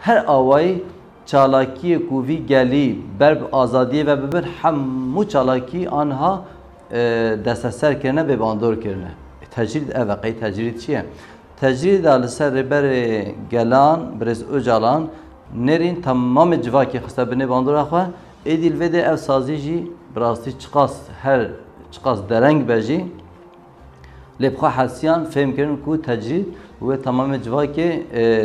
her avayı çalaki kuvi geli berb azadiye ve bibir hemmu çalaki anha desteser kirine ve bandor kirine. Tecrid evaqi tecrid çiye? Tecrid alser reber gelan brez öcalan nerin tamam civaki xisabine bandor akha edil ve de ev sazici brasti çıkas her çıkas dereng beji lebxa hasyan fهم kirin ku tecrid ve tamam civaki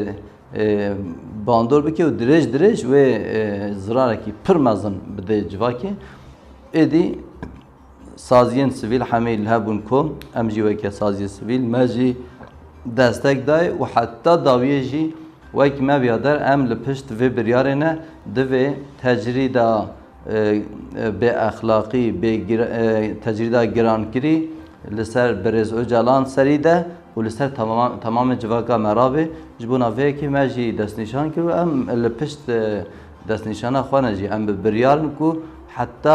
bandor bike و درج و زراره کی پر مزن بده جواکی ادی سازین سیویل حمیل هبون کم ام جوی که سازی سیویل ماجی دستک دای و حتی داویجی وای که ما بیادر ام لپشت و بریارنه دوی تجریدا به اخلاقی به تجریدا گرانکری لسر برز اجالان سریده و لسر تمام جواکا مرابه جبونا وی که ماجی دست نشان کرد ام لپشت دست نشانه خوانه جی ام بریارن کو حتی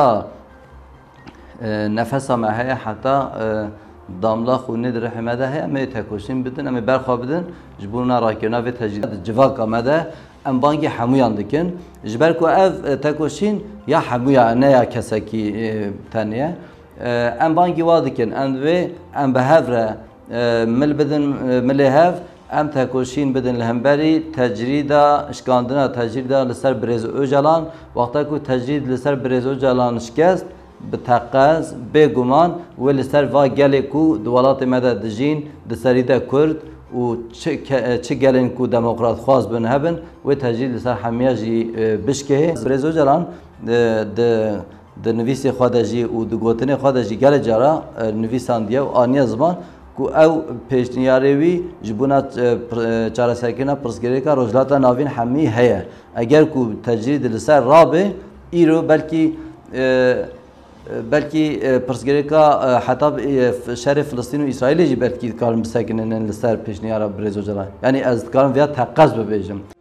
نفس ما هي حتى داملا خوني درحمه ده هي ام تکوشین بدن ام برخوا بدن جبونا راکینا و تجرید جواکا مده ام بانگی حمویان دکن جبر کو اف تکوشین یا حمویا نه یا کسکی تانیه ام بانگی وادکن ام و ام بهفره مل بدن ملهف ام تکوشین بدن لهمبری تجریدا اشکاندنا تجریدا لسر برز اوجلان وقتا کو تجرید لسر برز اوجلان شکست بتقاز بگمان و لسر و گلی کو دولات مده دجین دسریده کرد و چه گلین کو دموکرات خواست بن هبن و تجرید لسر حمیه جی بشکه برز اوجلان د نویسی خودجی و د گوتنی خودجی گل جارا نویساندیه و آنیه زمان کو او پیشنیاروی جبونا چاره سرکینا پرسگریکا روزلاتا ناوین حمی هیا اگر کو تجرید لسر رابه ایرو بلکی پرسگریکا حتی شهر فلسطین و اسرائیل جی بلکی کارم بسکنن لسر پیشنیارا برزو جلان یعنی از کارم ویا تقاض ببیجم